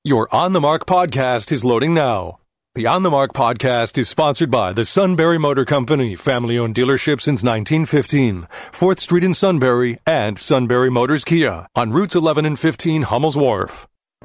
Your On the Mark podcast is loading now. The On the Mark podcast is sponsored by the Sunbury Motor Company, family-owned dealership since 1915, 4th Street in Sunbury, and Sunbury Motors Kia on routes 11 and 15 Hummel's Wharf.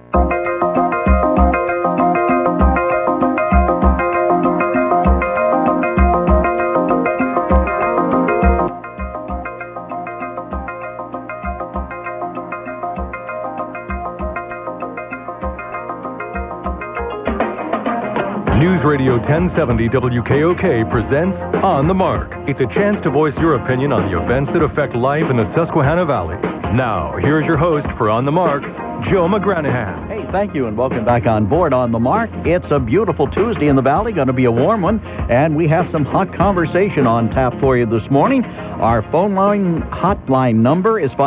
News Radio 1070 WKOK presents On the Mark. It's a chance to voice your opinion on the events that affect life in the Susquehanna Valley. Now, here's your host for On the Mark, Joe McGranahan. Hey, thank you, and welcome back on board On the Mark. It's a beautiful Tuesday in the Valley, going to be a warm one, and we have some hot conversation on tap for you this morning. Our phone line hotline number is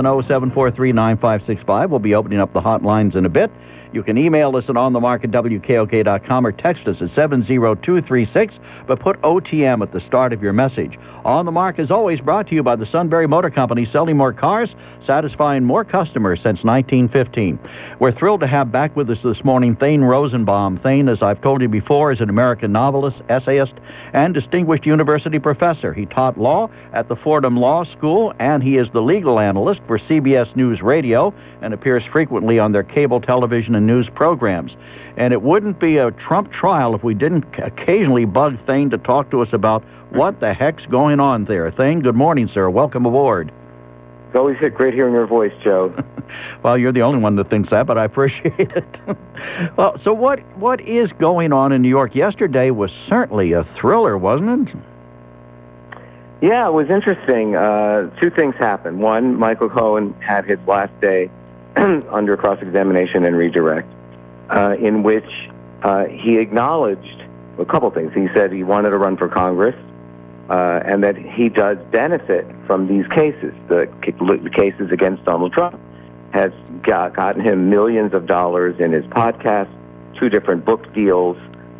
570-743-9565. We'll be opening up the hotlines in a bit. You can email us at onthemark@wkok.com or text us at 70236, but put OTM at the start of your message. On the Mark is always brought to you by the Sunbury Motor Company, selling more cars, satisfying more customers since 1915. We're thrilled to have back with us this morning Thane Rosenbaum. Thane, as I've told you before, is an American novelist, essayist, and distinguished university professor. He taught law at the Fordham Law School, and he is the legal analyst for CBS News Radio and appears frequently on their cable television and news programs. And it wouldn't be a Trump trial if we didn't occasionally bug Thane to talk to us about what the heck's going on there. Thane, good morning, sir. Welcome aboard. It's always great hearing your voice, Joe. Well, you're the only one that thinks that, but I appreciate it. Well, so what is going on in New York? Yesterday was certainly a thriller, wasn't it? Yeah, it was interesting. Two things happened. One, Michael Cohen had his last day under cross-examination and redirect, in which he acknowledged a couple things. He said he wanted to run for Congress, and that he does benefit from these cases. The cases against Donald Trump has gotten him millions of dollars in his podcast, 2 different book deals,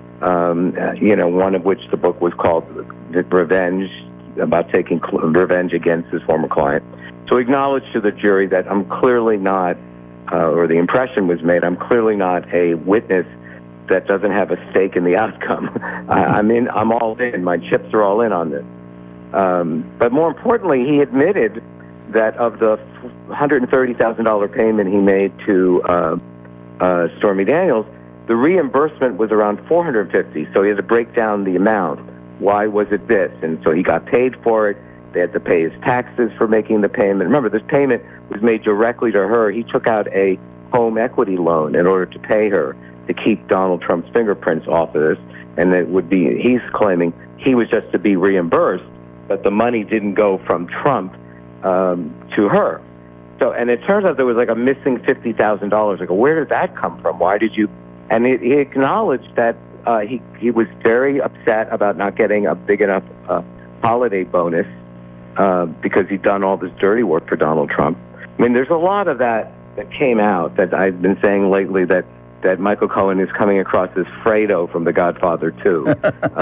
one of which the book was called Revenge, about taking revenge against his former client. So he acknowledged to the jury that I'm clearly not, or the impression was made, I'm clearly not a witness that doesn't have a stake in the outcome. I'm all in. My chips are all in on this. But more importantly, he admitted that of the $130,000 payment he made to Stormy Daniels, the reimbursement was around $450,000. So he had to break down the amount. Why was it this? And so he got paid for it. They had to pay his taxes for making the payment. Remember, this payment was made directly to her. He took out a home equity loan in order to pay her to keep Donald Trump's fingerprints off of this. And it would be, he's claiming he was just to be reimbursed, but the money didn't go from Trump to her. So, and it turns out there was like a missing $50,000. Like, where did that come from? Why did you? And he acknowledged that he was very upset about not getting a big enough holiday bonus because he'd done all this dirty work for Donald Trump. I mean, there's a lot of that came out that I've been saying lately that Michael Cohen is coming across as Fredo from The Godfather 2. Which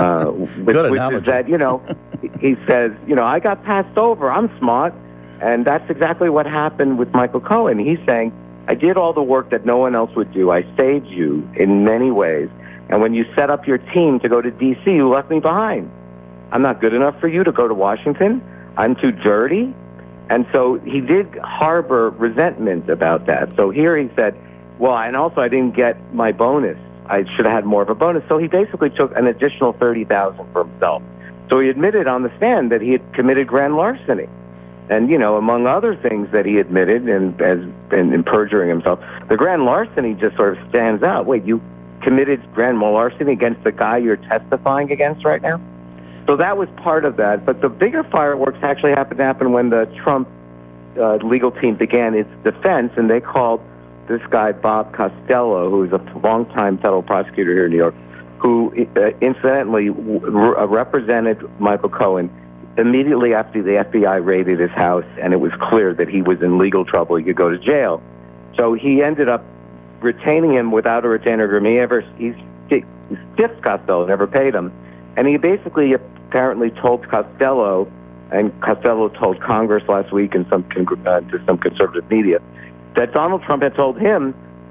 is that, he says, I got passed over. I'm smart. And that's exactly what happened with Michael Cohen. He's saying, I did all the work that no one else would do. I saved you in many ways. And when you set up your team to go to D.C., you left me behind. I'm not good enough for you to go to Washington. I'm too dirty. And so he did harbor resentment about that. So here he said, well, and also I didn't get my bonus. I should have had more of a bonus. So he basically took an additional $30,000 for himself. So he admitted on the stand that he had committed grand larceny. And, among other things that he admitted in perjuring himself, the grand larceny just sort of stands out. Wait, you committed grand larceny against the guy you're testifying against right now? So that was part of that. But the bigger fireworks actually happened to happen when the Trump legal team began its defense, and they called this guy Bob Costello, who's a longtime federal prosecutor here in New York, who incidentally represented Michael Cohen immediately after the FBI raided his house, and it was clear that he was in legal trouble. He could go to jail. So he ended up retaining him without a retainer agreement. He stiffed Costello, never paid him. And he basically apparently told Costello, and Costello told Congress last week and to some conservative media, that Donald Trump had told him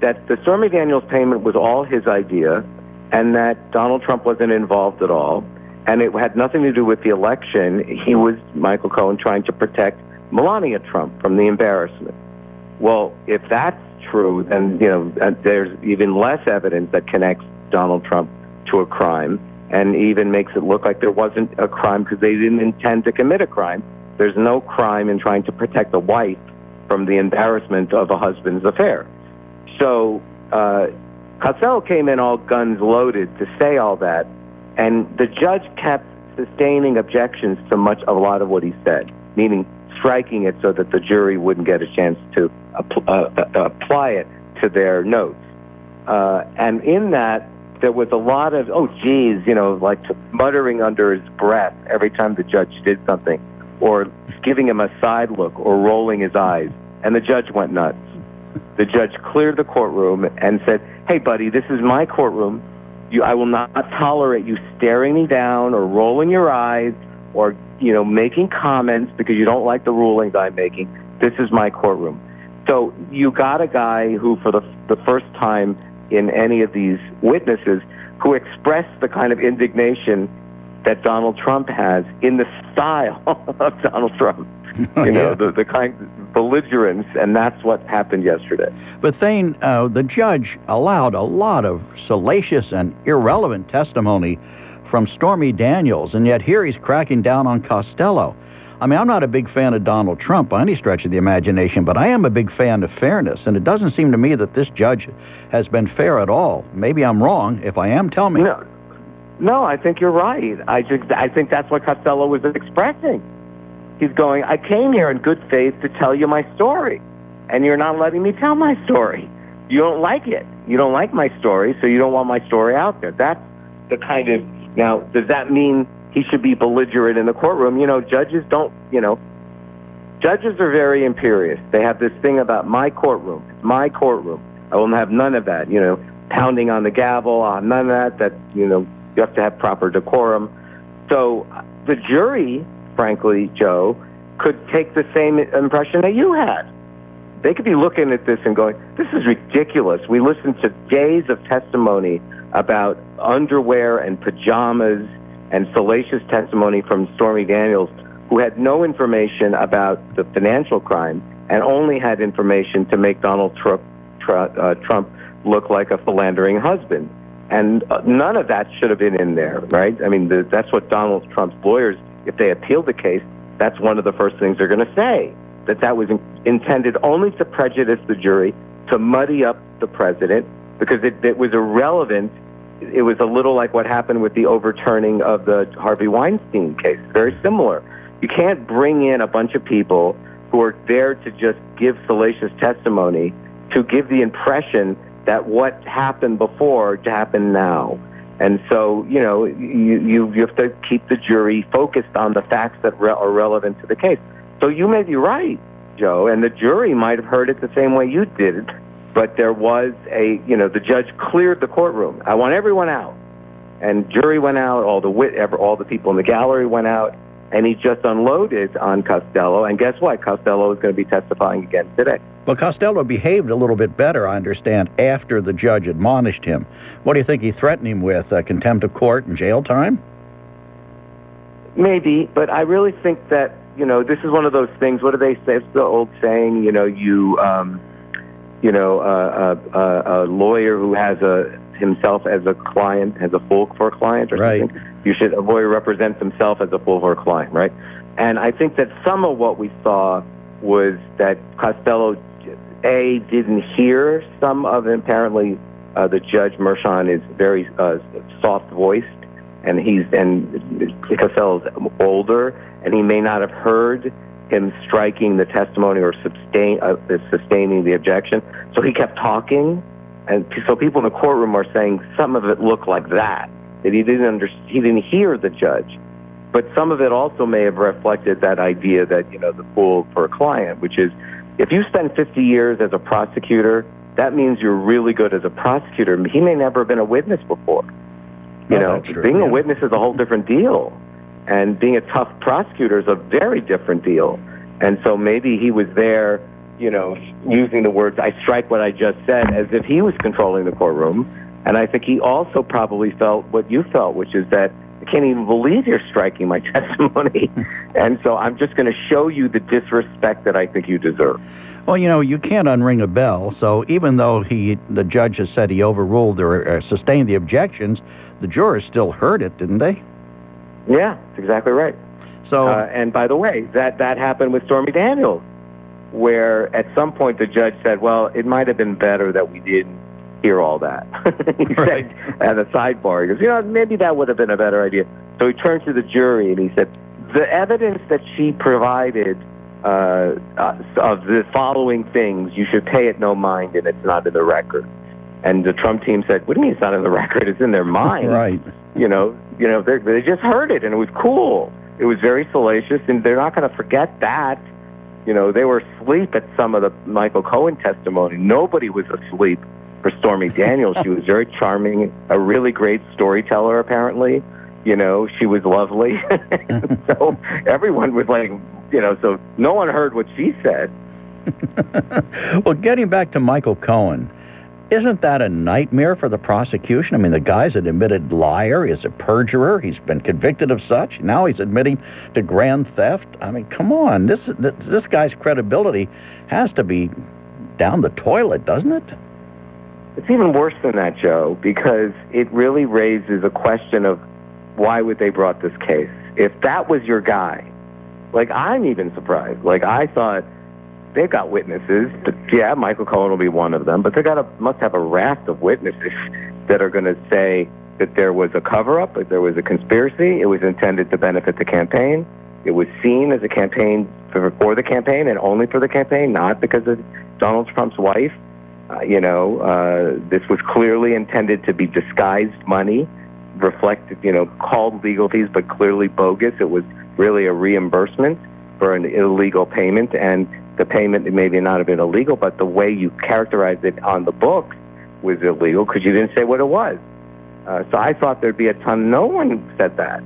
that the Stormy Daniels payment was all his idea, and that Donald Trump wasn't involved at all, and it had nothing to do with the election. He was, Michael Cohen, trying to protect Melania Trump from the embarrassment. Well, if that's true, then there's even less evidence that connects Donald Trump to a crime, and even makes it look like there wasn't a crime because they didn't intend to commit a crime. There's no crime in trying to protect the wife from the embarrassment of a husband's affair. So Costello came in all guns loaded to say all that, and the judge kept sustaining objections to a lot of what he said, meaning striking it so that the jury wouldn't get a chance to apply it to their notes. And in that, there was a lot of, like muttering under his breath every time the judge did something, or giving him a side look, or rolling his eyes. And the judge went nuts. The judge cleared the courtroom and said, "Hey, buddy, this is my courtroom. I will not tolerate you staring me down or rolling your eyes or, making comments because you don't like the rulings I'm making. This is my courtroom." So you got a guy who, for the first time in any of these witnesses, who expressed the kind of indignation that Donald Trump has in the style of Donald Trump. The kind of belligerence, and that's what happened yesterday. But Thane, the judge allowed a lot of salacious and irrelevant testimony from Stormy Daniels, and yet here he's cracking down on Costello. I mean, I'm not a big fan of Donald Trump by any stretch of the imagination, but I am a big fan of fairness, and it doesn't seem to me that this judge has been fair at all. Maybe I'm wrong. If I am, tell me. No, I think you're right. I think that's what Costello was expressing. He's going, I came here in good faith to tell you my story, and you're not letting me tell my story. You don't like it. You don't like my story, so you don't want my story out there. That's the kind of... Now, does that mean he should be belligerent in the courtroom? Judges don't, judges are very imperious. They have this thing about my courtroom. It's my courtroom. I will have none of that, pounding on the gavel, none of that, you have to have proper decorum. So the jury, frankly, Joe, could take the same impression that you had. They could be looking at this and going, this is ridiculous. We listened to days of testimony about underwear and pajamas and salacious testimony from Stormy Daniels, who had no information about the financial crime and only had information to make Donald Trump look like a philandering husband. And none of that should have been in there, right? I mean, that's what Donald Trump's lawyers, if they appeal the case, that's one of the first things they're going to say, that was intended only to prejudice the jury, to muddy up the president, because it was irrelevant. It was a little like what happened with the overturning of the Harvey Weinstein case. Very similar. You can't bring in a bunch of people who are there to just give salacious testimony to give the impression that what happened before to happen now. And so, you have to keep the jury focused on the facts that are relevant to the case. So you may be right, Joe, and the jury might have heard it the same way you did, but there was the judge cleared the courtroom. I want everyone out. And jury went out, all the people in the gallery went out, and he just unloaded on Costello. And guess what? Costello is going to be testifying again today. Well, Costello behaved a little bit better, I understand, after the judge admonished him. What do you think he threatened him with, contempt of court and jail time? Maybe, but I really think that, this is one of those things, what do they say? It's the old saying, a lawyer who has himself as a client, has a fool for a client or something. A lawyer represents himself as a fool for a client, right? And I think that some of what we saw was that Costello, didn't hear some of it. Apparently, the Judge Merchan is very soft-voiced, and Costello's older, and he may not have heard him striking the testimony or sustaining the objection. So he kept talking, and so people in the courtroom are saying some of it looked like that he didn't hear the judge. But some of it also may have reflected that idea that, the fool for a client, which is, if you spend 50 years as a prosecutor, that means you're really good as a prosecutor. He may never have been a witness before. Being a witness is a whole different deal. And being a tough prosecutor is a very different deal. And so maybe he was there using the words, I strike what I just said, as if he was controlling the courtroom. And I think he also probably felt what you felt, which is that I can't even believe you're striking my testimony. And so I'm just going to show you the disrespect that I think you deserve. Well, you can't unring a bell. So even though the judge has said he overruled or sustained the objections, the jurors still heard it, didn't they? Yeah, that's exactly right. So, and by the way, that happened with Stormy Daniels, where at some point the judge said, well, it might have been better that we didn't hear all that. He said at a sidebar, he goes, maybe that would have been a better idea. So he turned to the jury and he said, the evidence that she provided of the following things, you should pay it no mind, and it's not in the record. And the Trump team said, what do you mean it's not in the record? It's in their mind. Right. They just heard it, and it was cool. It was very salacious, and they're not going to forget that. They were asleep at some of the Michael Cohen testimony. Nobody was asleep for Stormy Daniels. She was very charming, a really great storyteller, apparently. She was lovely. So everyone was like, so no one heard what she said. Well, getting back to Michael Cohen, isn't that a nightmare for the prosecution? I mean, the guy's an admitted liar. He's a perjurer. He's been convicted of such. Now he's admitting to grand theft. I mean, come on. This guy's credibility has to be down the toilet, doesn't it? It's even worse than that, Joe, because it really raises a question of why would they brought this case? If that was your guy, I'm even surprised. I thought they've got witnesses, but yeah, Michael Cohen will be one of them, but they must have a raft of witnesses that are going to say that there was a cover-up, that there was a conspiracy, it was intended to benefit the campaign, it was seen as a campaign for the campaign and only for the campaign, not because of Donald Trump's wife. This was clearly intended to be disguised money, reflected, called legal fees, but clearly bogus. It was really a reimbursement for an illegal payment, and the payment maybe not have been illegal, but the way you characterized it on the books was illegal because you didn't say what it was. So I thought there'd be a ton. No one said that.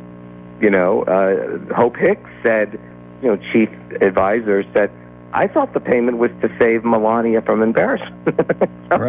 Hope Hicks said, chief advisor said, I thought the payment was to save Melania from embarrassment. So,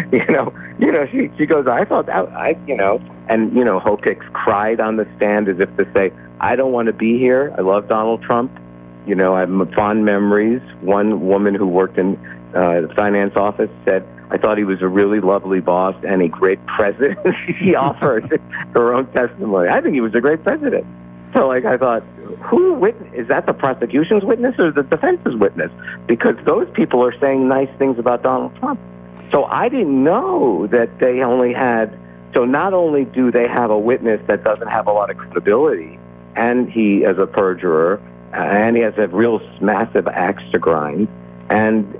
right. She goes, I thought that, and Hope Hicks cried on the stand as if to say, I don't want to be here. I love Donald Trump. I have fond memories. One woman who worked in the finance office said, I thought he was a really lovely boss and a great president. She offered her own testimony. I think he was a great president. So, I thought, is that the prosecution's witness or the defense's witness? Because those people are saying nice things about Donald Trump. So I didn't know that they only had, so not only do they have a witness that doesn't have a lot of credibility, and he is a perjurer, and he has a real massive axe to grind, and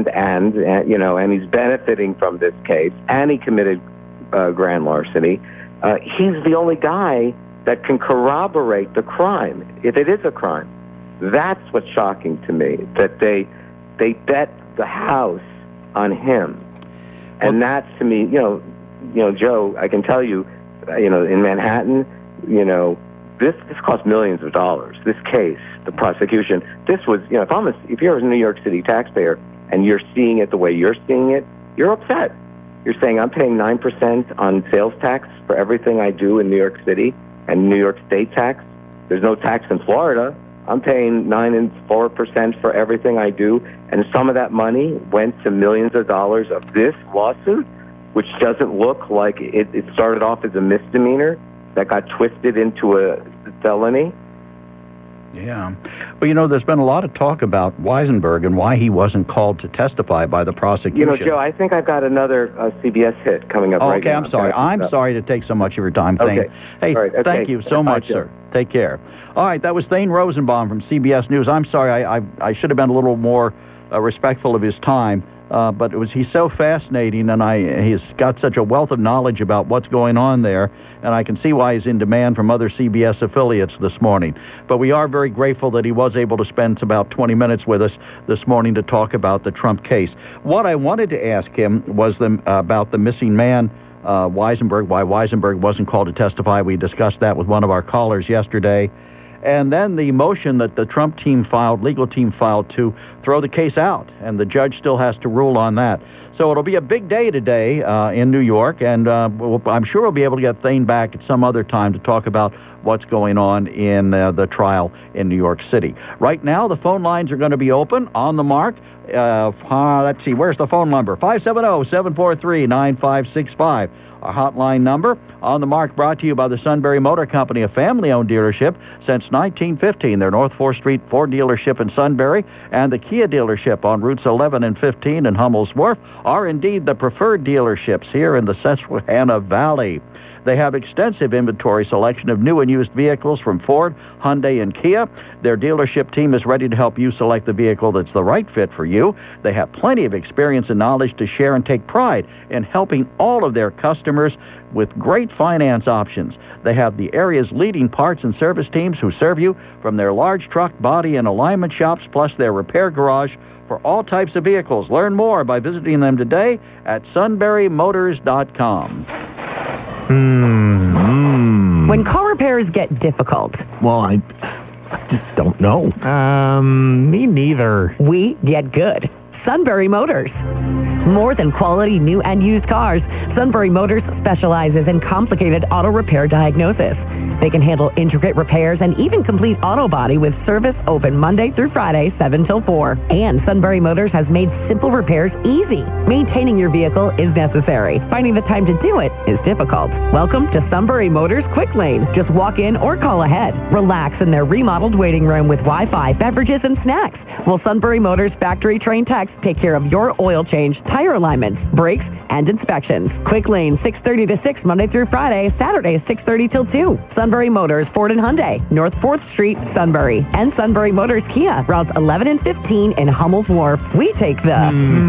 he's benefiting from this case, and he committed grand larceny. He's the only guy that can corroborate the crime, if it is a crime. That's what's shocking to me, that they bet the house on him. And that's, to me, Joe, I can tell you, in Manhattan, this cost millions of dollars. This case, the prosecution, this was, if you're a New York City taxpayer and you're seeing it the way you're seeing it, you're upset. You're saying, I'm paying 9% on sales tax for everything I do in New York City and New York state tax. There's no tax in Florida. I'm paying 9 and 4% for everything I do, and some of that money went to millions of dollars of this lawsuit, which doesn't look like it started off as a misdemeanor that got twisted into a felony. Yeah. Well, there's been a lot of talk about Weisenberg and why he wasn't called to testify by the prosecution. Joe, I think I've got another CBS hit coming up right now. Okay, I'm sorry. I'm sorry to take so much of your time. Okay. Hey, right, okay. Thank you so much, sir. Take care. All right, that was Thane Rosenbaum from CBS News. I'm sorry, I should have been a little more respectful of his time, but he's so fascinating, and he's got such a wealth of knowledge about what's going on there, and I can see why he's in demand from other CBS affiliates this morning. But we are very grateful that he was able to spend about 20 minutes with us this morning to talk about the Trump case. What I wanted to ask him was about the missing man, Weisenberg, why Weisenberg wasn't called to testify. We discussed that with one of our callers yesterday. and then the motion that the Trump legal team filed to throw the case out, and the judge still has to rule on that. So it'll be a big day today in New York, and I'm sure we'll be able to get Thane back at some other time to talk about what's going on in the trial in New York City. Right now, the phone lines are going to be open on the mark. Let's see, where's the phone number? 570-743-9565. Our hotline number. On the Mark, brought to you by the Sunbury Motor Company, a family-owned dealership since 1915. Their North 4th Street Ford dealership in Sunbury and the Kia dealership on routes 11 and 15 in Hummel's Wharf are indeed the preferred dealerships here in the Susquehanna Valley. They have extensive inventory selection of new and used vehicles from Ford, Hyundai, and Kia. Their dealership team is ready to help you select the vehicle that's the right fit for you. They have plenty of experience and knowledge to share and take pride in helping all of their customers with great finance options. They have the area's leading parts and service teams who serve you from their large truck, body, and alignment shops, plus their repair garage for all types of vehicles. Learn more by visiting them today at sunburymotors.com. When car repairs get difficult. Well, I just don't know. Me neither. We get good. Sunbury Motors. More than quality new and used cars, Sunbury Motors specializes in complicated auto repair diagnosis. They can handle intricate repairs and even complete auto body with service open Monday through Friday, 7 till 4. And Sunbury Motors has made simple repairs easy. Maintaining your vehicle is necessary. Finding the time to do it is difficult. Welcome to Sunbury Motors Quick Lane. Just walk in or call ahead. Relax in their remodeled waiting room with Wi-Fi, beverages, and snacks. While Sunbury Motors factory-trained techs take care of your oil change, tire alignments, brakes, and inspections. Quick Lane, 6:30 to 6, Monday through Friday, Saturday, 6:30 till 2. Sunbury Motors, Ford and Hyundai, North 4th Street, Sunbury. And Sunbury Motors Kia, routes 11 and 15 in Hummel's Wharf. We take the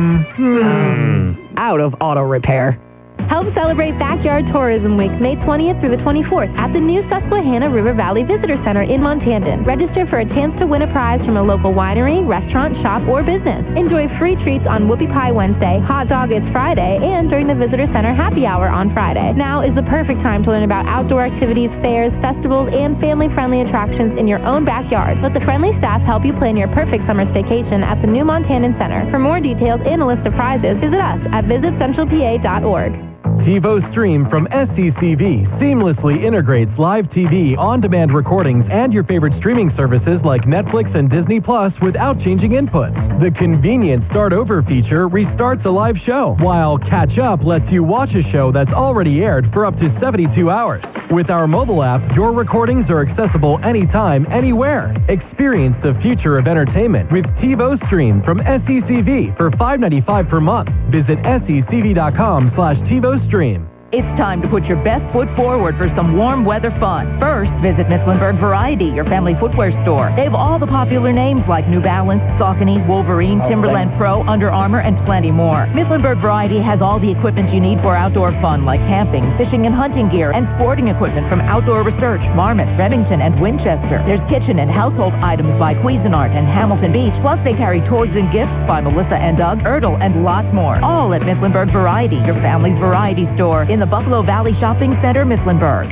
out of auto repair. Help celebrate Backyard Tourism Week, May 20th through the 24th at the new Susquehanna River Valley Visitor Center in Montandon. Register for a chance to win a prize from a local winery, restaurant, shop, or business. Enjoy free treats on Whoopie Pie Wednesday, Hot Dog is Friday, and during the Visitor Center Happy Hour on Friday. Now is the perfect time to learn about outdoor activities, fairs, festivals, and family-friendly attractions in your own backyard. Let the friendly staff help you plan your perfect summer staycation at the new Montandon Center. For more details and a list of prizes, visit us at visitcentralpa.org. TiVo Stream from SCCV seamlessly integrates live TV, on-demand recordings, and your favorite streaming services like Netflix and Disney Plus without changing inputs. The convenient Start Over feature restarts a live show, while Catch Up lets you watch a show that's already aired for up to 72 hours. With our mobile app, your recordings are accessible anytime, anywhere. Experience the future of entertainment with TiVo Stream from SCCV for $5.95 per month. Visit sccv.com/TiVo Stream. It's time to put your best foot forward for some warm weather fun. First, visit Mifflinburg Variety, your family footwear store. They have all the popular names like New Balance, Saucony, Wolverine, Timberland Pro, Under Armour, and plenty more. Mifflinburg Variety has all the equipment you need for outdoor fun like camping, fishing and hunting gear, and sporting equipment from Outdoor Research, Marmot, Remington, and Winchester. There's kitchen and household items by Cuisinart and Hamilton Beach, plus they carry toys and gifts by Melissa and Doug, Ertl, and lots more. All at Mifflinburg Variety, your family's variety store in the Buffalo Valley Shopping Center, Mifflinburg.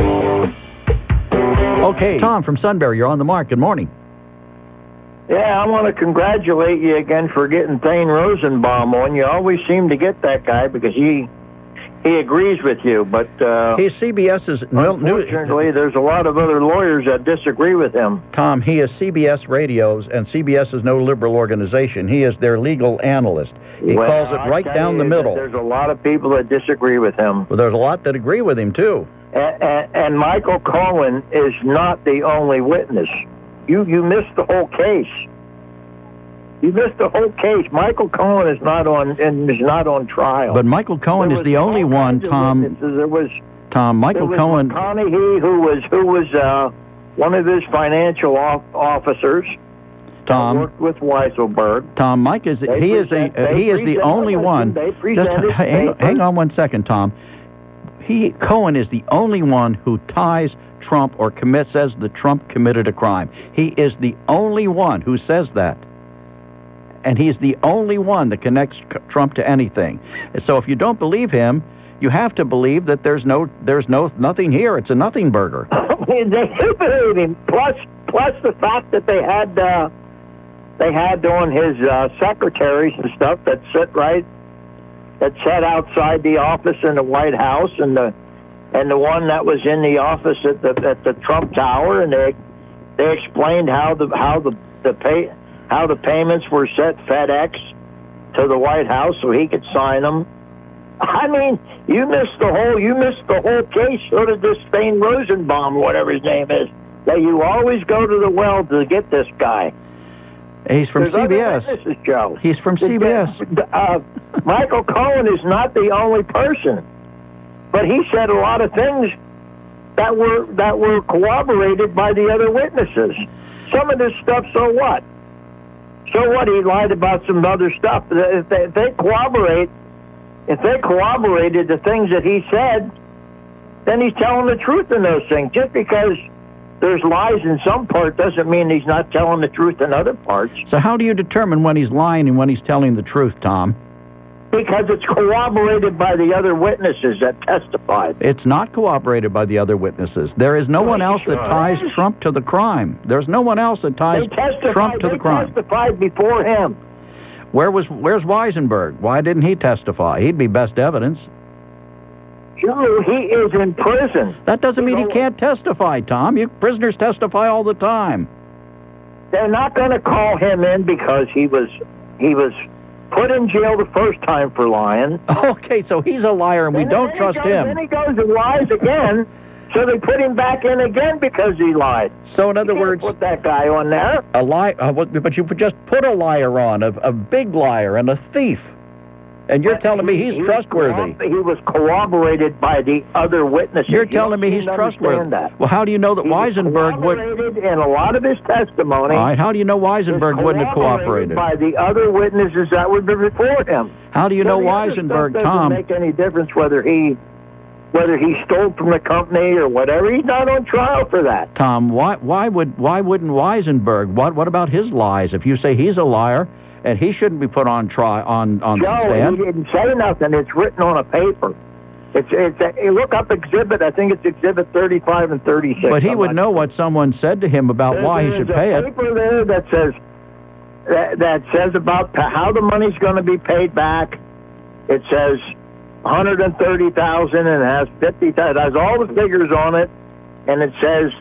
Okay, Tom from Sunbury, you're on the mark. Good morning. Yeah, I want to congratulate you again for getting Thane Rosenbaum on. You always seem to get that guy because he agrees with you, but he's CBS's. Unfortunately, there's a lot of other lawyers that disagree with him. Tom, he is CBS Radio's, and CBS is no liberal organization. He is their legal analyst. He calls it right down the middle. There's a lot of people that disagree with him. Well, there's a lot that agree with him, too. And Michael Cohen is not the only witness. You missed the whole case. You missed the whole case. Michael Cohen is not on trial. But Michael Cohen is the only one, Tom. There was Michael Cohen. McConaughey, who was one of his financial officers. Tom worked with Weisselberg. Tom, Mike is he is the only one. Hang on 1 second, Tom. Cohen is the only one who ties Trump or says that Trump committed a crime. He is the only one who says that. And he's the only one that connects Trump to anything. So if you don't believe him, you have to believe that there's nothing here. It's a nothing burger. They humiliated him. Plus the fact that they had on his secretaries and stuff that sat outside the office in the White House, and the one that was in the office at the Trump Tower, and they explained how the payments were sent FedEx to the White House so he could sign them. I mean, you missed the whole case. So did this Thane Rosenbaum, whatever his name is. That you always go to the well to get this guy. He's from CBS. This is Joe. He's from CBS. Michael Cohen is not the only person, but he said a lot of things that were corroborated by the other witnesses. Some of this stuff, so what? So what? He lied about some other stuff. If they corroborated the things that he said, then he's telling the truth in those things. Just because there's lies in some part doesn't mean he's not telling the truth in other parts. So how do you determine when he's lying and when he's telling the truth, Tom? Because it's corroborated by the other witnesses that testified. It's not corroborated by the other witnesses. There is no one else that ties Trump to the crime. There's no one else that ties Trump to the crime. They testified before him. Where's Weisenberg? Why didn't he testify? He'd be best evidence. Joe, he is in prison. That doesn't mean he can't testify, Tom. Prisoners testify all the time. They're not going to call him in because he was put in jail the first time for lying. Okay, so he's a liar and we don't trust him. Then he goes and lies again, so they put him back in again because he lied. So in other words, put that guy on there. A lie, but you just put a liar on, a big liar and a thief. And you're telling me he's trustworthy. He was corroborated by the other witnesses. You're telling me he's trustworthy. Well, how do you know that Weisenberg would? In a lot of his testimony. All right, how do you know Weisenberg wouldn't have cooperated? By the other witnesses that were before him. How do you know Weisenberg, Tom? Doesn't make any difference whether he stole from the company or whatever. He's not on trial for that. Tom, why wouldn't Weisenberg? What about his lies? If you say he's a liar and he shouldn't be put on trial on the stand. He didn't say nothing. It's written on a paper. Look up exhibit. I think it's exhibit 35 and 36. But he would know what someone said to him about why he should pay it. There's a paper there that says about how the money's going to be paid back. It says $130,000 and it has $50,000. It has all the figures on it, and it says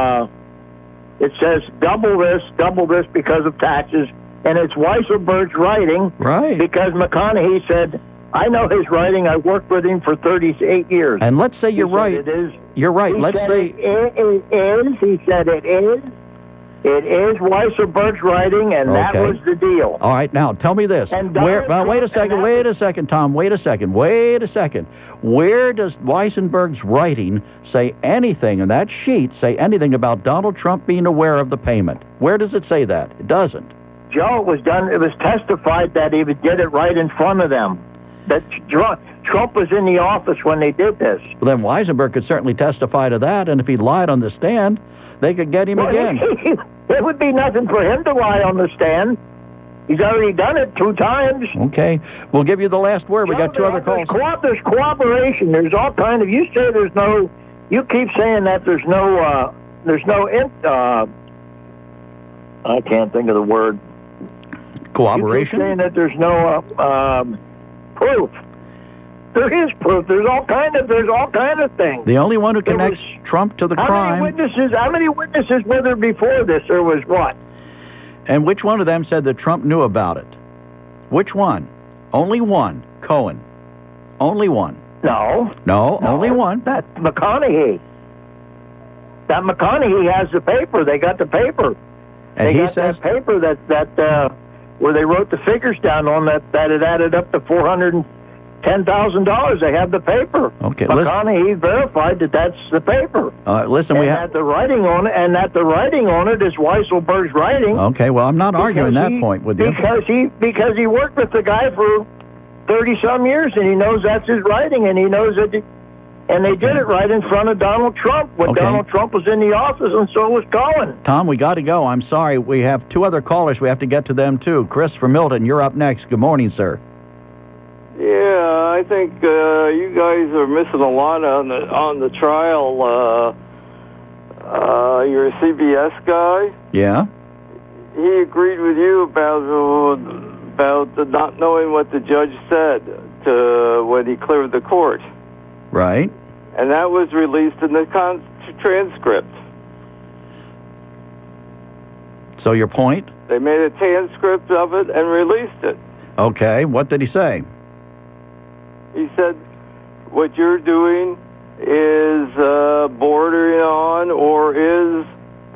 double this because of taxes. And it's Weisselberg's writing, right? Because McConaughey said, "I know his writing. I worked with him for 38 years." And let's say you're right. It is. You're right. Let's say it is. He said it is. It is Weisselberg's writing, and that was the deal. All right, now tell me this. Wait a second, Tom. Wait a second. Where does Weissenberg's writing say anything in that sheet? Say anything about Donald Trump being aware of the payment? Where does it say that? It doesn't. Joe, it was testified that he did it right in front of them. That Trump was in the office when they did this. Well, then Weisenberg could certainly testify to that, and if he lied on the stand, they could get him again. It would be nothing for him to lie on the stand. He's already done it 2 times. Okay. We'll give you the last word. We got 2 other calls. There's cooperation. There's all kind of... You say there's no... You keep saying that there's no... I can't think of the word. Cooperation? You keep saying that there's no proof. There is proof. There's all kind of things. The only one who connects Trump to the crime... How many witnesses were there before this? There was what? And which one of them said that Trump knew about it? Which one? Only one. Cohen. Only one. No, only one. That's McConaughey. That McConaughey has the paper. They got the paper. And he says that paper that where they wrote the figures down on that it added up to $410,000. They have the paper. Okay, McConaughey verified that that's the paper. Listen, we have the writing on it, and that the writing on it is Weisselberg's writing. Okay, well, I'm not arguing that point with you. Because he worked with the guy for 30-some years, and he knows that's his writing, and he knows that. And they did it right in front of Donald Trump when Donald Trump was in the office, and so was Cohen. Tom, we got to go. I'm sorry. We have 2 other callers. We have to get to them, too. Chris from Milton, you're up next. Good morning, sir. Yeah, I think you guys are missing a lot on the trial. You're a CBS guy. Yeah. He agreed with you about not knowing what the judge said when he cleared the court. Right. And that was released in the transcript. So your point? They made a transcript of it and released it. Okay. What did he say? He said, what you're doing is bordering on or is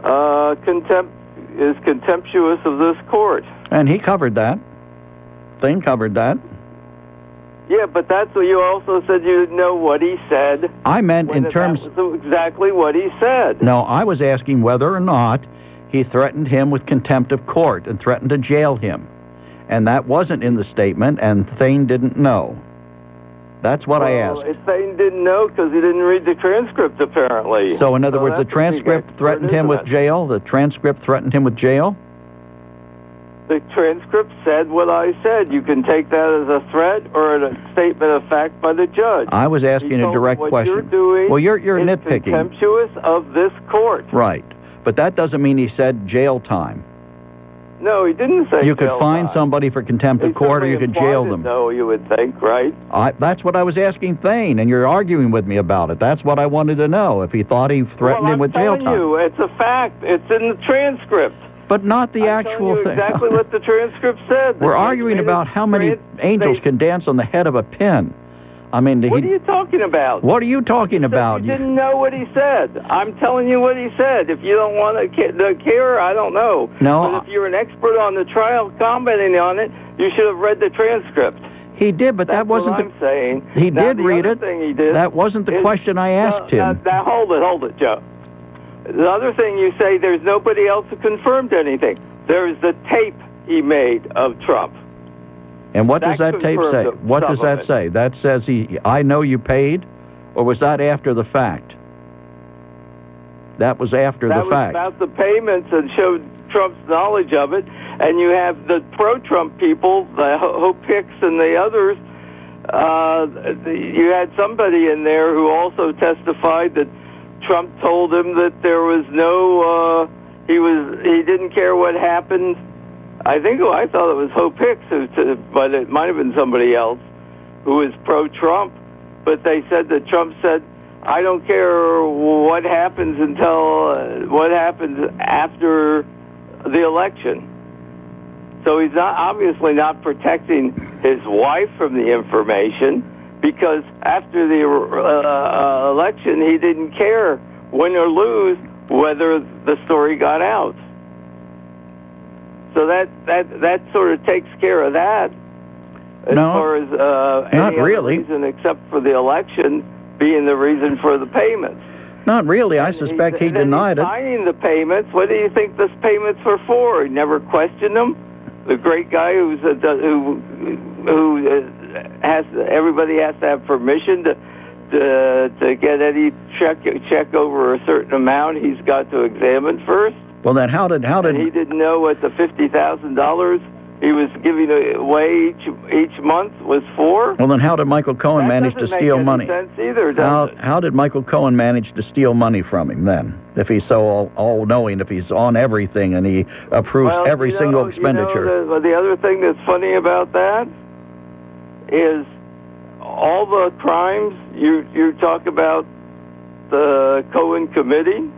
contemptuous of this court. And he covered that. Thane covered that. Yeah, but that's what you also said you didn't know what he said. I meant in terms... That was exactly what he said. No, I was asking whether or not he threatened him with contempt of court and threatened to jail him. And that wasn't in the statement, and Thane didn't know. That's what I asked. Thane didn't know because he didn't read the transcript, apparently. So, in other words, the transcript threatened him with jail? The transcript threatened him with jail? The transcript said what I said. You can take that as a threat or a statement of fact by the judge. I was asking a direct question. What you're doing well, you're is nitpicking. Contemptuous of this court. Right. But that doesn't mean he said jail time. No, he didn't say you could jail fine time. somebody for contempt of court, or you could jail them. No, you would think, right? That's what I was asking Thane, and you're arguing with me about it. That's what I wanted to know, if he thought he threatened him with jail time. I'm telling you, it's a fact. It's in the transcript. But not the actual thing. Exactly what the transcript said. We're arguing about how many angels can dance on the head of a pin. I mean, what are you talking about? What are you talking about? You didn't know what he said. I'm telling you what he said. If you don't want to care, I don't know. No. But if you're an expert on the trial commenting on it, you should have read the transcript. He did, but that wasn't what I'm saying. He now, did read it. Thing he did that wasn't the question I asked him. Now, hold it, Joe. The other thing you say, there's nobody else who confirmed anything. There's the tape he made of Trump. And what does that tape say? What does that say? That says I know you paid, or was that after the fact? That was after the fact. That was about the payments and showed Trump's knowledge of it. And you have the pro-Trump people, the Hope Hicks and the others. You had somebody in there who also testified that Trump told him that there was no, he didn't care what happened. I thought it was Hope Hicks, but it might have been somebody else who was pro-Trump. But they said that Trump said, I don't care what happens what happens after the election. So he's obviously not protecting his wife from the information, because after the election, he didn't care, win or lose, whether the story got out. So that sort of takes care of that. As far as not any really. other reason except for the election being the reason for the payments. Not really. I suspect he denied it. Signing the payments. What do you think those payments were for? He never questioned them. The great guy who has everybody has to have permission to get any check over a certain amount. He's got to examine first. Well, then how did he didn't know what the $50,000 he was giving away each month was for? Well, then how did Michael Cohen manage to steal money? That doesn't make any sense either, does it? How did Michael Cohen manage to steal money from him then, if he's so all-knowing, if he's on everything and he approves every single expenditure? The other thing that's funny about that is all the crimes you talk about the Cohen Committee.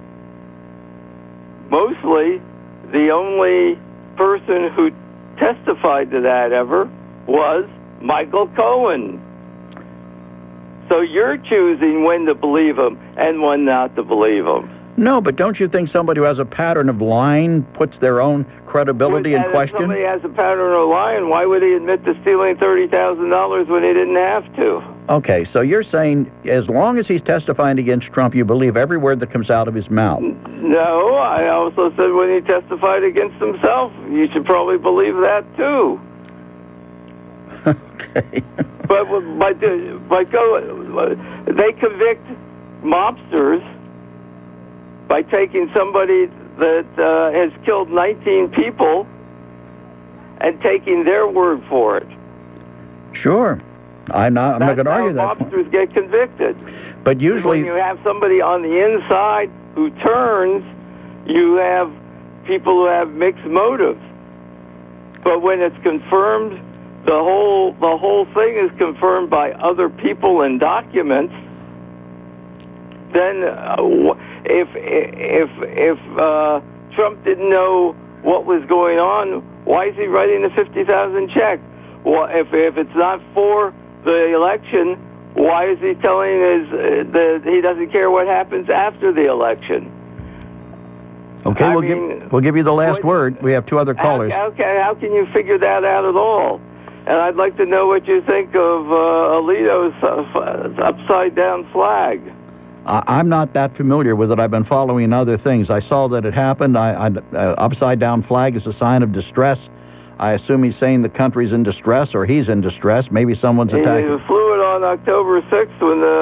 Mostly, the only person who testified to that ever was Michael Cohen. So you're choosing when to believe him and when not to believe him. No, but don't you think somebody who has a pattern of lying puts their own credibility in question? If somebody has a pattern of lying, why would he admit to stealing $30,000 when he didn't have to? Okay, so you're saying as long as he's testifying against Trump, you believe every word that comes out of his mouth? No, I also said when he testified against himself, you should probably believe that too. Okay. But they convict mobsters by taking somebody that has killed 19 people and taking their word for it. Sure. I'm not going to argue that. Mobsters get convicted. But usually, when you have somebody on the inside who turns, you have people who have mixed motives. But when it's confirmed, the whole thing is confirmed by other people and documents. Then, if Trump didn't know what was going on, why is he writing the $50,000 check? Well, if it's not for the election, why is he telling that he doesn't care what happens after the election? Okay, we'll give you the last word. We have two other callers. How can you figure that out at all? And I'd like to know what you think of Alito's upside-down flag. I'm not that familiar with it. I've been following other things. I saw that it happened. Upside-down flag is a sign of distress. I assume he's saying the country's in distress, or he's in distress. Maybe someone's attacking. He flew it on October 6th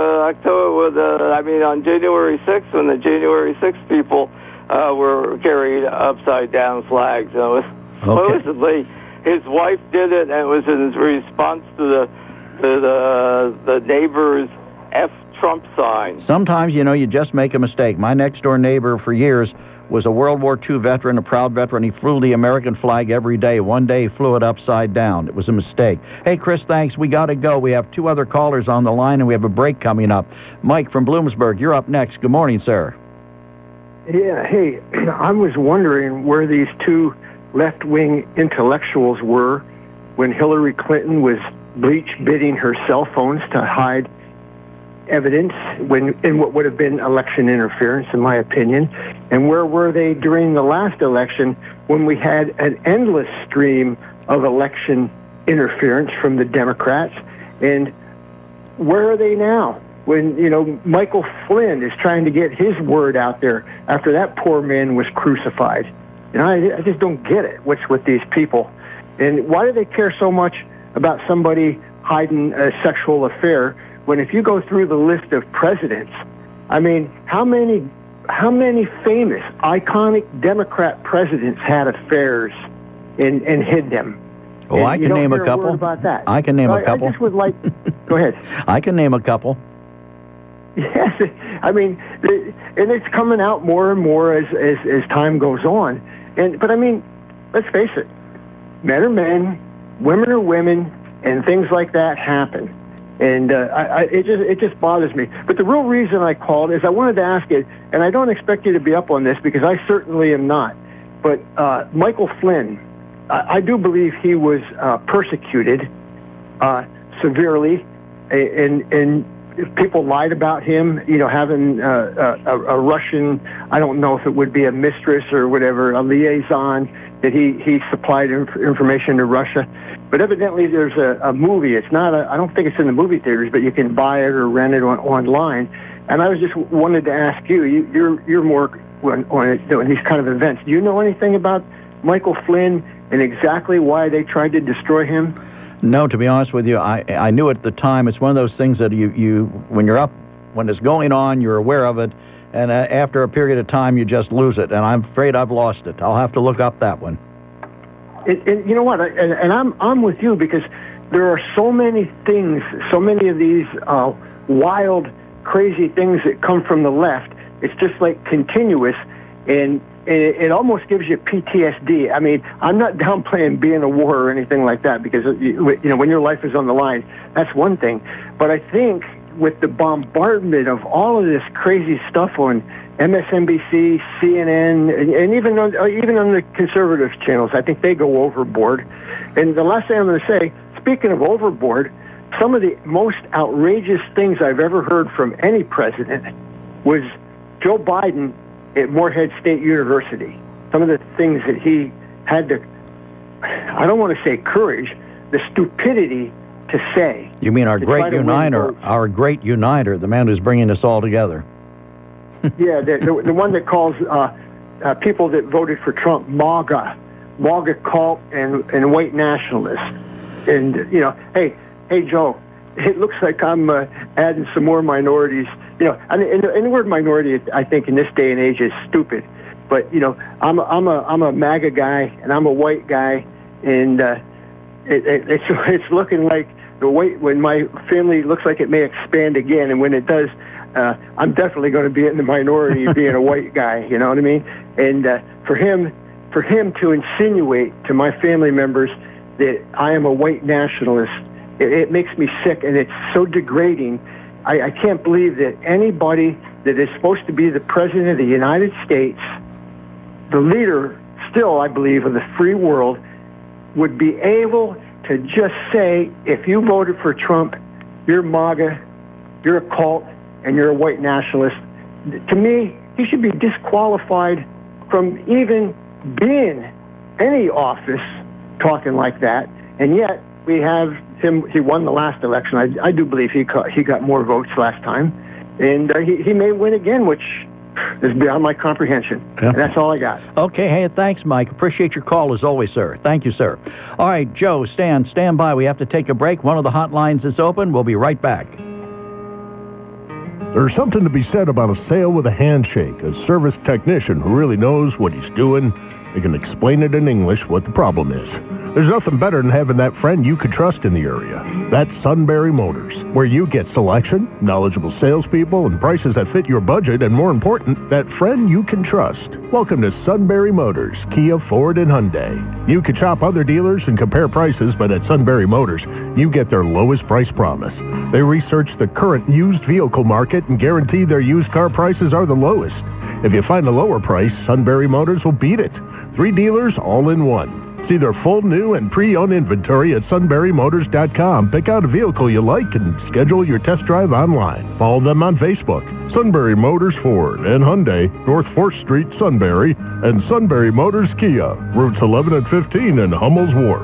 on January 6th when the January 6th people were carrying upside-down flags. Supposedly, his wife did it, and it was in response to the neighbor's F Trump sign. Sometimes, you just make a mistake. My next-door neighbor for years was a World War II veteran, a proud veteran. He flew the American flag every day. One day he flew it upside down. It was a mistake. Hey, Chris, thanks. We got to go. We have two other callers on the line, and we have a break coming up. Mike from Bloomsburg, you're up next. Good morning, sir. Yeah, hey, I was wondering where these two left-wing intellectuals were when Hillary Clinton was bleach-bidding her cell phones to hide evidence in what would have been election interference, in my opinion. And where were they during the last election when we had an endless stream of election interference from the Democrats? And where are they now when, Michael Flynn is trying to get his word out there after that poor man was crucified? I just don't get it. What's with these people? And why do they care so much about somebody hiding a sexual affair when if you go through the list of presidents, how many famous, iconic Democrat presidents had affairs and hid them? Oh, I can name a couple. About that. I can name a couple. I just would like... Go ahead. I can name a couple. Yes, and it's coming out more and more as time goes on. But let's face it, men are men, women are women, and things like that happen. And it just bothers me. But the real reason I called is I wanted to ask it, and I don't expect you to be up on this because I certainly am not. But Michael Flynn, I do believe he was persecuted severely, and people lied about him, having a Russian, I don't know if it would be a mistress or whatever, a liaison, that he supplied information to Russia. But evidently there's a movie. It's not I don't think it's in the movie theaters, but you can buy it or rent it online. And I was just wanted to ask you, you're more on these kind of events. Do you know anything about Michael Flynn and exactly why they tried to destroy him? No, to be honest with you, I knew it at the time. It's one of those things that you when you're up, when it's going on, you're aware of it, and after a period of time, you just lose it. And I'm afraid I've lost it. I'll have to look up that one. And you know what? And I'm with you because there are so many things, so many of these wild, crazy things that come from the left. It's just like continuous, and it almost gives you PTSD. I'm not downplaying being a war or anything like that because, when your life is on the line, that's one thing. But I think with the bombardment of all of this crazy stuff on MSNBC, CNN, and even on the conservative channels, I think they go overboard. And the last thing I'm going to say, speaking of overboard, some of the most outrageous things I've ever heard from any president was Joe Biden at Morehead State University. Some of the things that he had the, I don't want to say courage, the stupidity to say. You mean our great uniter, the man who's bringing us all together. Yeah, the one that calls people that voted for Trump MAGA cult and white nationalists. And, hey, Joe, it looks like I'm adding some more minorities. And the word minority, I think, in this day and age is stupid. But, I'm a MAGA guy, and I'm a white guy, and it's looking like when my family looks like it may expand again, and when it does, I'm definitely going to be in the minority being a white guy, you know what I mean? And for him to insinuate to my family members that I am a white nationalist, it makes me sick, and it's so degrading. I can't believe that anybody that is supposed to be the president of the United States, the leader still, I believe, of the free world, would be able to just say, if you voted for Trump, you're MAGA, you're a cult, and you're a white nationalist. To me, he should be disqualified from even being any office talking like that. And yet, we have him. He won the last election. I do believe he got more votes last time. And he may win again, which is beyond my comprehension. Yeah. And that's all I got. Okay. Hey, thanks, Mike. Appreciate your call as always, sir. Thank you, sir. All right, Joe, stand by. We have to take a break. One of the hotlines is open. We'll be right back. There's something to be said about a sale with a handshake, a service technician who really knows what he's doing. They can explain it in English what the problem is. There's nothing better than having that friend you could trust in the area. That's Sunbury Motors, where you get selection, knowledgeable salespeople, and prices that fit your budget, and more important, that friend you can trust. Welcome to Sunbury Motors, Kia, Ford, and Hyundai. You could shop other dealers and compare prices, but at Sunbury Motors, you get their lowest price promise. They research the current used vehicle market and guarantee their used car prices are the lowest. If you find a lower price, Sunbury Motors will beat it. 3 dealers all in one. See their full new and pre-owned inventory at sunburymotors.com. Pick out a vehicle you like and schedule your test drive online. Follow them on Facebook. Sunbury Motors Ford and Hyundai, North 4th Street, Sunbury, and Sunbury Motors Kia, routes 11 and 15 in Hummel's Wharf.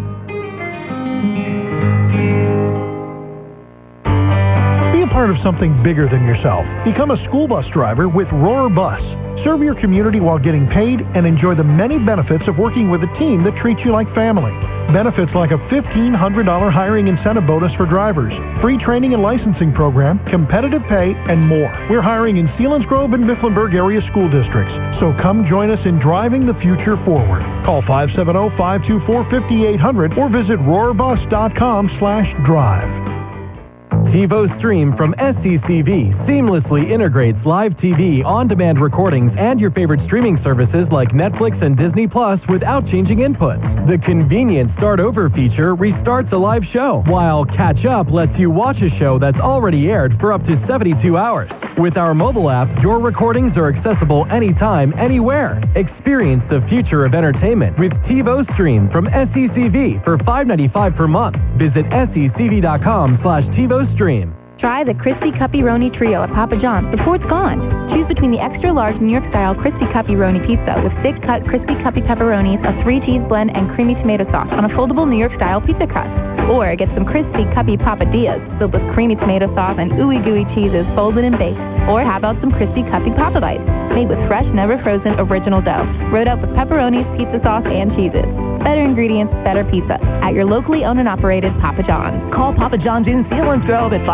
Be a part of something bigger than yourself. Become a school bus driver with Roar Bus. Serve your community while getting paid and enjoy the many benefits of working with a team that treats you like family. Benefits like a $1,500 hiring incentive bonus for drivers, free training and licensing program, competitive pay, and more. We're hiring in Selinsgrove and Mifflinburg area school districts, so come join us in driving the future forward. Call 570-524-5800 or visit roarbus.com/drive. TiVo Stream from SCCV seamlessly integrates live TV, on-demand recordings, and your favorite streaming services like Netflix and Disney Plus without changing inputs. The convenient Start Over feature restarts a live show, while Catch Up lets you watch a show that's already aired for up to 72 hours. With our mobile app, your recordings are accessible anytime, anywhere. Experience the future of entertainment with TiVo Stream from SCCV for $5.95 per month. Visit sccv.com/TiVo Stream. Try the Crispy Cuppy-Roni Trio at Papa John's before it's gone. Choose between the extra-large New York-style Crispy Cuppy-Roni pizza with thick-cut Crispy Cuppy pepperonis, a 3-cheese blend, and creamy tomato sauce on a foldable New York-style pizza crust. Or get some Crispy Cuppy Papadillas filled with creamy tomato sauce and ooey-gooey cheeses folded and baked. Or how about some Crispy Cuppy Papa Bites made with fresh, never-frozen original dough, rolled out with pepperonis, pizza sauce, and cheeses. Better ingredients, better pizza at your locally owned and operated Papa John's. Call Papa John's in Selinsgrove at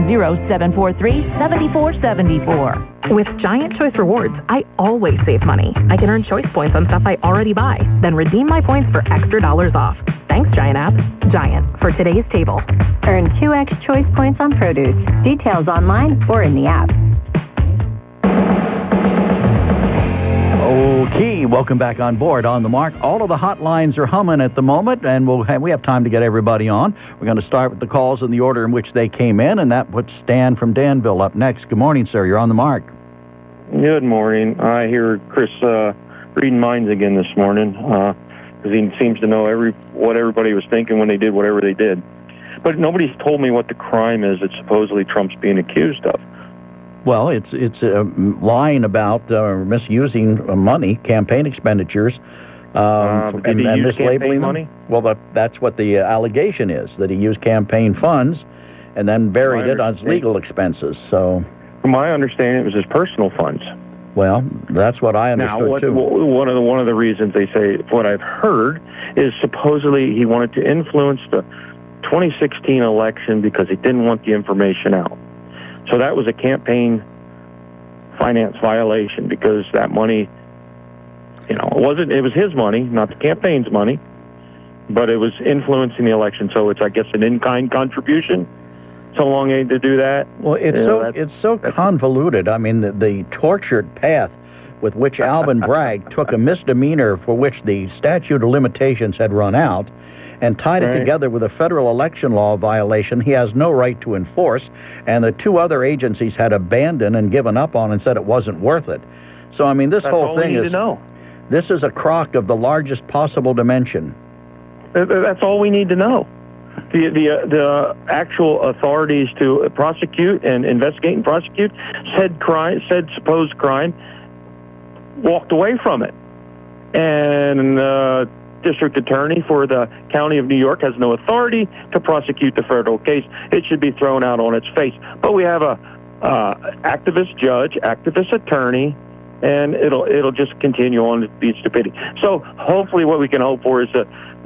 570-743-7474. With Giant Choice Rewards, I always save money. I can earn choice points on stuff I already buy, then redeem my points for extra dollars off. Thanks, Giant app. Giant, for today's table. Earn 2x choice points on produce. Details online or in the app. Okay, welcome back on board On the Mark. All of the hotlines are humming at the moment, and we have time to get everybody on. We're going to start with the calls in the order in which they came in, and that puts Stan from Danville up next. Good morning, sir. You're on the mark. Good morning. I hear Chris reading minds again this morning because he seems to know what everybody was thinking when they did whatever they did. But nobody's told me what the crime is that supposedly Trump's being accused of. Well, it's lying about misusing money, campaign expenditures, and mislabeling money. Well, that's what the allegation is, that he used campaign funds and then buried it on his legal expenses. So, from my understanding, it was his personal funds. Well, that's what I understood too. One of the reasons they say, what I've heard, is supposedly he wanted to influence the 2016 election because he didn't want the information out. So that was a campaign finance violation because that money, it was his money, not the campaign's money. but it was influencing the election, so it's, I guess, an in-kind contribution. So long to do that. Well, it's so convoluted. I mean, the tortured path with which Alvin Bragg took a misdemeanor for which the statute of limitations had run out and tied it together with a federal election law violation he has no right to enforce, and the two other agencies had abandoned and given up on and said it wasn't worth it. So, I mean, this whole thing is... This is a crock of the largest possible dimension. That's all we need to know. The actual authorities to prosecute and investigate and prosecute said supposed crime, walked away from it. And the district attorney for the county of New York has no authority to prosecute the federal case. It should be thrown out on its face. But we have a activist judge, activist attorney, and it'll just continue on to be stupidity. So hopefully what we can hope for is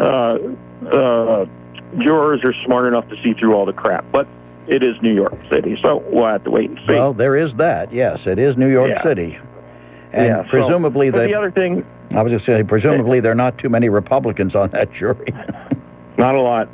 that jurors are smart enough to see through all the crap. But it is New York City, so we'll have to wait and see. Well, there is that. Yes, it is New York City. And presumably the other thing... I was just saying, presumably there are not too many Republicans on that jury. Not a lot,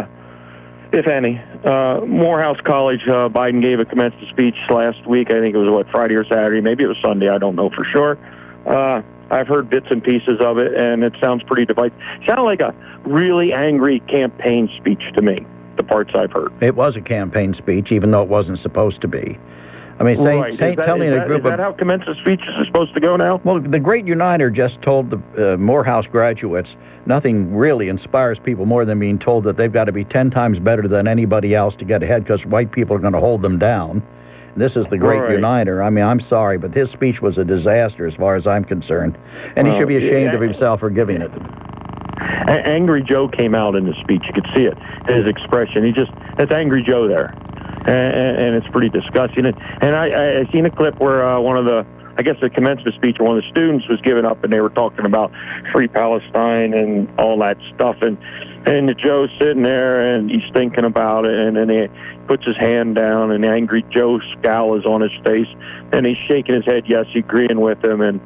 if any. Morehouse College, Biden gave a commencement speech last week. I think it was, Friday or Saturday? Maybe it was Sunday. I don't know for sure. I've heard bits and pieces of it, and it sounds pretty divisive. It sounded like a really angry campaign speech to me, the parts I've heard. It was a campaign speech, even though it wasn't supposed to be. I mean, is that how commencement speeches are supposed to go now? Well, the Great Uniter just told the Morehouse graduates nothing really inspires people more than being told that they've got to be 10 times better than anybody else to get ahead because white people are going to hold them down. This is the Great Uniter. I mean, I'm sorry, but his speech was a disaster as far as I'm concerned. And he should be ashamed of himself for giving it. Angry Joe came out in the speech. You could see it, his expression. That's Angry Joe there. And it's pretty disgusting. And I seen a clip where one of the commencement speech, one of the students was giving up, and they were talking about free Palestine and all that stuff. And Joe's sitting there, and he's thinking about it, and then he puts his hand down, and Angry Joe's scowl is on his face, and he's shaking his head, yes, agreeing with him. And,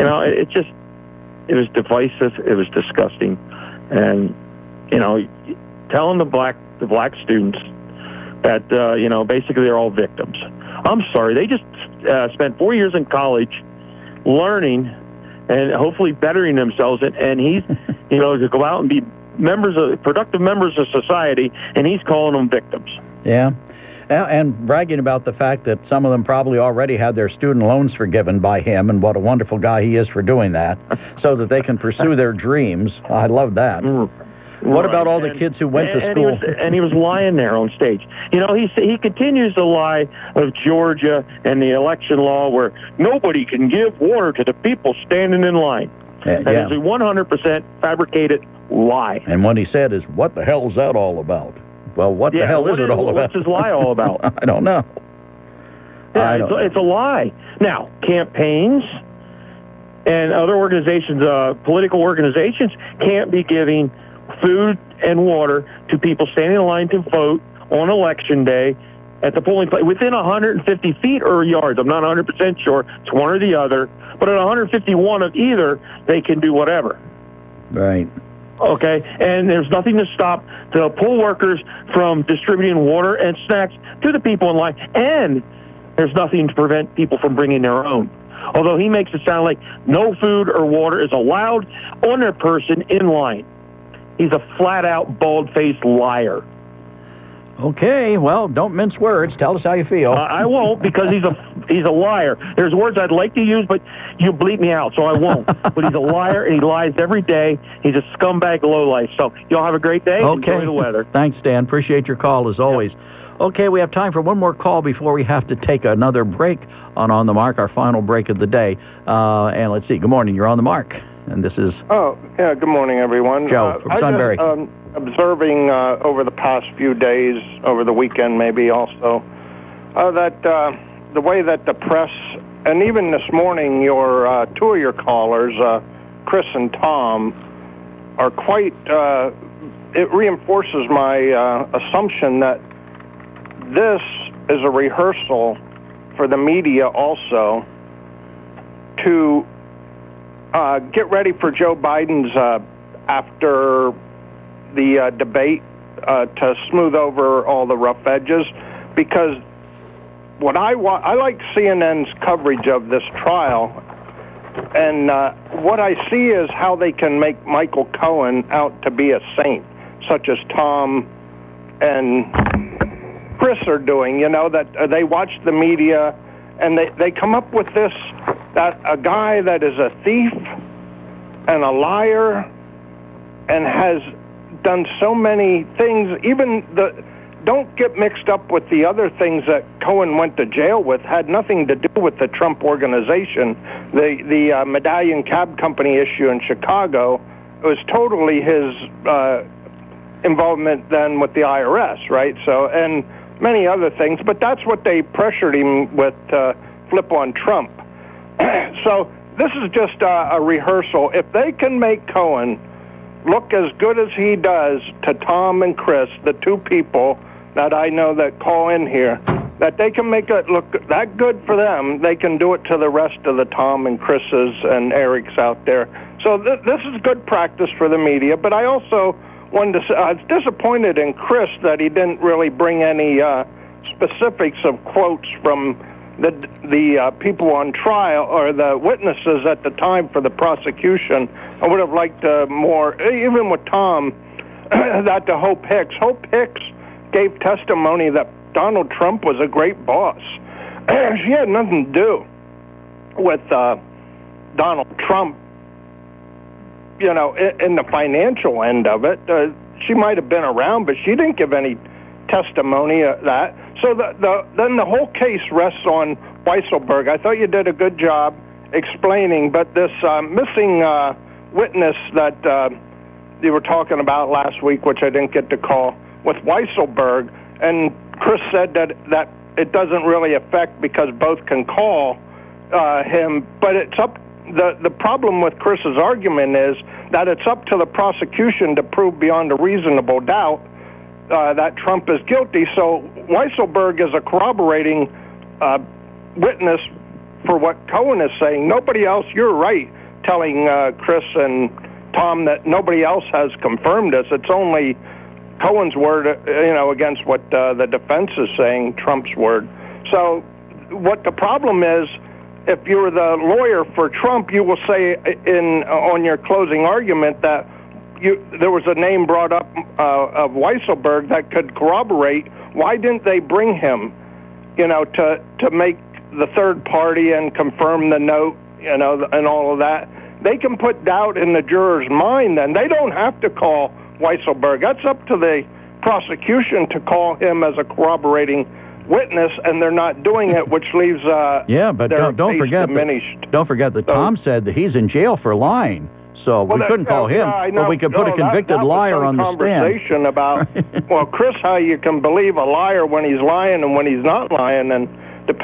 it was divisive. It was disgusting. And, telling the black students that, basically they're all victims. I'm sorry. They just spent 4 years in college learning and hopefully bettering themselves. And he's, to go out and be productive members of society, and he's calling them victims. Yeah. And bragging about the fact that some of them probably already had their student loans forgiven by him, and what a wonderful guy he is for doing that, so that they can pursue their dreams. I love that. What about all the kids who went to school? He was lying there on stage. He continues to lie of Georgia and the election law where nobody can give water to the people standing in line. That is a 100% fabricated lie. And what he said is, what the hell is that all about? Well, what the hell is it all about? What's his lie all about? I don't know. It's a lie. Now, campaigns and other organizations, political organizations, can't be giving food and water to people standing in line to vote on Election Day at the polling place within 150 feet or yards. I'm not 100% sure. It's one or the other. But at 151 of either, they can do whatever. Right. Okay? And there's nothing to stop the poll workers from distributing water and snacks to the people in line. And there's nothing to prevent people from bringing their own. Although he makes it sound like no food or water is allowed on their person in line. He's a flat-out, bald-faced liar. Okay, well, don't mince words. Tell us how you feel. I won't, because he's a liar. There's words I'd like to use, but you bleep me out, so I won't. But he's a liar, and he lies every day. He's a scumbag lowlife. So y'all have a great day. Okay. Enjoy the weather. Thanks, Dan. Appreciate your call, as always. Okay, we have time for one more call before we have to take another break on The Mark, our final break of the day. And let's see. Good morning. You're on The Mark. And this is... Oh, yeah, good morning, everyone. Joe from Sunbury. Observing over the past few days, over the weekend maybe also, that the way that the press, and even this morning, two of your callers, Chris and Tom, are quite... it reinforces my assumption that this is a rehearsal for the media also to get ready for Joe Biden's after the debate to smooth over all the rough edges, because what I like CNN's coverage of this trial, and what I see is how they can make Michael Cohen out to be a saint, such as Tom and Chris are doing, that they watch the media and they come up with this, that a guy that is a thief and a liar and has done so many things, don't get mixed up with the other things that Cohen went to jail with, had nothing to do with the Trump organization. The Medallion Cab Company issue in Chicago, it was totally his involvement then with the IRS, right? So, and many other things, but that's what they pressured him with flip on Trump. So this is just a rehearsal. If they can make Cohen look as good as he does to Tom and Chris, the two people that I know that call in here, that they can make it look that good for them, they can do it to the rest of the Tom and Chris's and Eric's out there. So this is good practice for the media, but I also wanted to say, I was disappointed in Chris that he didn't really bring any specifics of quotes from the people on trial or the witnesses at the time for the prosecution. I would have liked more, even with Tom, that to Hope Hicks. Hope Hicks gave testimony that Donald Trump was a great boss. She had nothing to do with Donald Trump, in the financial end of it. She might have been around, but she didn't give any testimony of that. So then the whole case rests on Weisselberg. I thought you did a good job explaining, but this missing witness that you were talking about last week, which I didn't get to call, with Weisselberg, and Chris said that it doesn't really affect because both can call him, but it's up. The problem with Chris's argument is that it's up to the prosecution to prove beyond a reasonable doubt that Trump is guilty. So Weisselberg is a corroborating witness for what Cohen is saying. Nobody else, you're right, telling Chris and Tom that nobody else has confirmed this. It's only Cohen's word, against what the defense is saying, Trump's word. So what the problem is, if you're the lawyer for Trump, you will say on your closing argument that there was a name brought up of Weisselberg that could corroborate. Why didn't they bring him, to make the third party and confirm the note, and all of that? They can put doubt in the juror's mind then. They don't have to call Weisselberg. That's up to the prosecution to call him as a corroborating witness, and they're not doing it, which leaves but don't forget diminished. Don't forget that Tom said that he's in jail for lying, so we couldn't call him, but we could put a convicted liar on the stand. Conversation about well, Chris, how you can believe a liar when he's lying and when he's not lying, and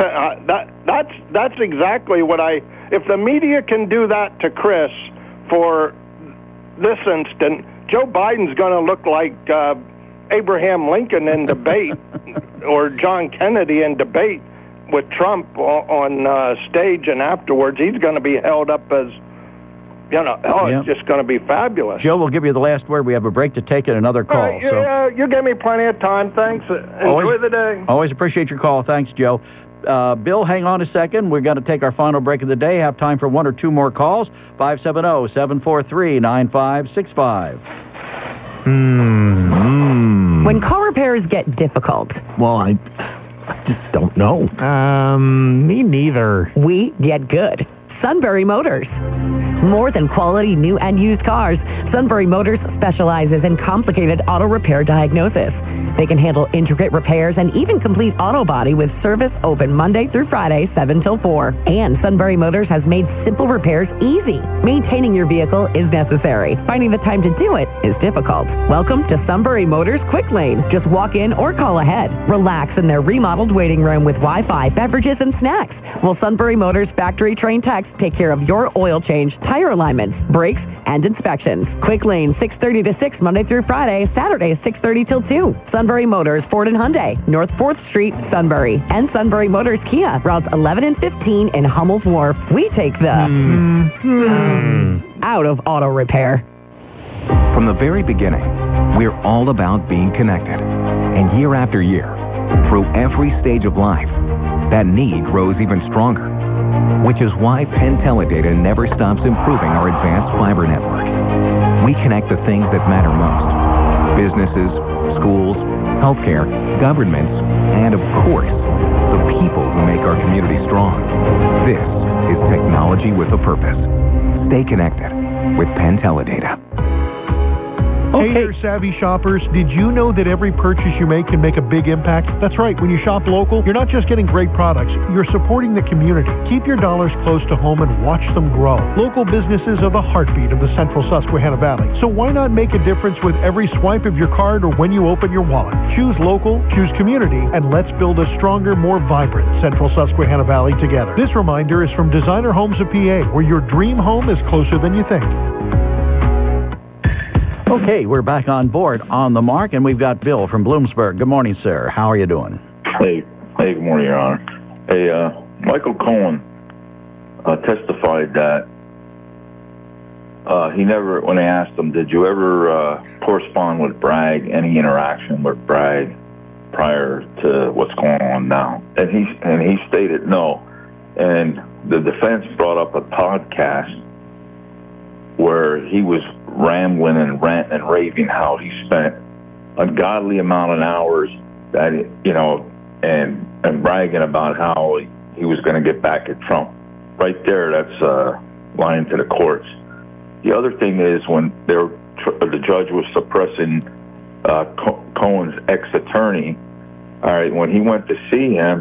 that's exactly what if the media can do that to Chris for this instant, Joe Biden's going to look like Abraham Lincoln in debate or John Kennedy in debate with Trump on stage, and afterwards he's going to be held up as, it's just going to be fabulous. Joe, we'll give you the last word. We have a break to take and another call. You gave me plenty of time. Thanks. Enjoy the day. Always appreciate your call. Thanks, Joe. Bill, hang on a second. We're going to take our final break of the day. Have time for one or two more calls. 570-743-9565. When car repairs get difficult. Well, I just don't know. Me neither. We get good. Sunbury Motors. More than quality new and used cars, Sunbury Motors specializes in complicated auto repair diagnosis. They can handle intricate repairs and even complete auto body with service open Monday through Friday, 7 till 4. And Sunbury Motors has made simple repairs easy. Maintaining your vehicle is necessary. Finding the time to do it is difficult. Welcome to Sunbury Motors Quick Lane. Just walk in or call ahead. Relax in their remodeled waiting room with Wi-Fi, beverages, and snacks. Will Sunbury Motors factory-trained techs take care of your oil change, tire alignments, brakes, and inspections. Quick Lane, 6:30 to 6, Monday through Friday, Saturday, 6:30 till 2. Sunbury Motors, Ford and Hyundai, North 4th Street, Sunbury. And Sunbury Motors Kia, routes 11 and 15 in Hummel's Wharf. We take the out of auto repair. From the very beginning, We're all about being connected. And year after year, through every stage of life, that need grows even stronger. Which is why Penn Teledata never stops improving our advanced fiber network. We connect the things that matter most. Businesses, schools, healthcare, governments, and of course, the people who make our community strong. This is technology with a purpose. Stay connected with Penn Teledata. Hey there, savvy shoppers. Did you know that every purchase you make can make a big impact? That's right. When you shop local, you're not just getting great products. You're supporting the community. Keep your dollars close to home and watch them grow. Local businesses are the heartbeat of the Central Susquehanna Valley. So why not make a difference with every swipe of your card or when you open your wallet? Choose local, choose community, and let's build a stronger, more vibrant Central Susquehanna Valley together. This reminder is from Designer Homes of PA, where your dream home is closer than you think. Okay, we're back on board on the mark, and we've got Bill from Bloomsburg. Good morning, sir. How are you doing? Hey, good morning, Your Honor. Hey, Michael Cohen testified that he never, when they asked him, did you ever correspond with Bragg, any interaction with Bragg prior to what's going on now? And he stated no. And the defense brought up a podcast where he was rambling and ranting and raving how he spent a godly amount of hours that, and bragging about how he was going to get back at Trump. Right there, that's lying to the courts. The other thing is when the judge was suppressing Cohen's ex-attorney, all right, when he went to see him,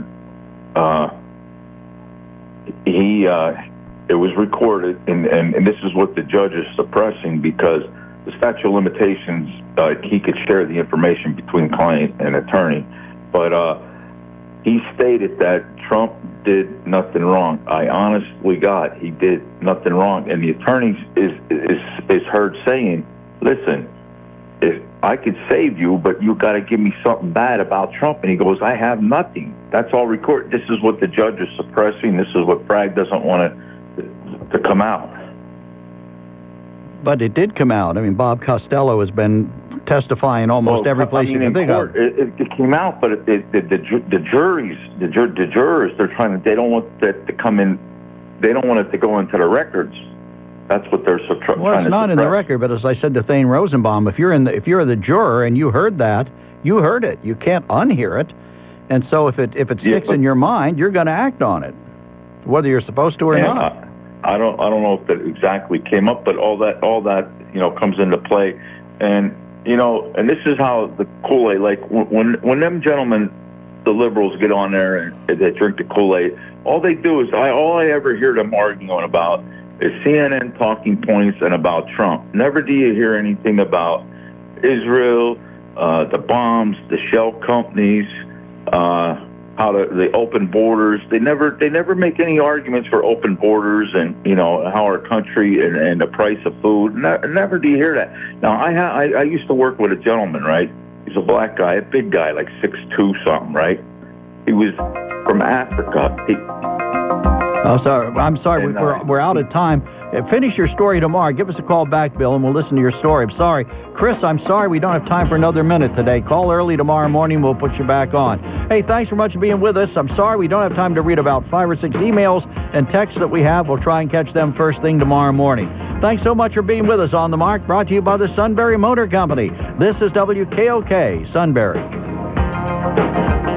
it was recorded, and this is what the judge is suppressing because the statute of limitations, he could share the information between client and attorney. But he stated that Trump did nothing wrong. I honestly, God, he did nothing wrong. And the attorney is heard saying, listen, if I could save you, but you got to give me something bad about Trump. And he goes, I have nothing. That's all recorded. This is what the judge is suppressing. This is what Bragg doesn't want to come out. But it did come out. I mean, Bob Costello has been testifying almost every place you can think of. It came out, but the jurors, they're trying to, they don't want that to come in, they don't want it to go into the records. That's what they're trying to suppress. Well, it's not in the record, but as I said to Thane Rosenbaum, if you're the juror and you heard that, you heard it. You can't unhear it. And so if it sticks in your mind, you're going to act on it, whether you're supposed to or not. I don't know if that exactly came up, but all that comes into play, and and this is how the Kool-Aid, like when them gentlemen, the liberals, get on there and they drink the Kool-Aid, all they do is all I ever hear them arguing about is CNN talking points and about Trump. Never do you hear anything about Israel, the bombs, the shell companies, how the open borders. They never make any arguments for open borders and how our country and the price of food. Never do you hear that. Now I used to work with a gentleman, right? He's a black guy, a big guy, like 6'2" something, right? He was from Africa. I'm sorry. We're out of time. Finish your story tomorrow. Give us a call back, Bill, and we'll listen to your story. I'm sorry. Chris, I'm sorry we don't have time for another minute today. Call early tomorrow morning. We'll put you back on. Hey, thanks so much for being with us. I'm sorry we don't have time to read about 5 or 6 emails and texts that we have. We'll try and catch them first thing tomorrow morning. Thanks so much for being with us on The Mark, brought to you by the Sunbury Motor Company. This is WKOK Sunbury.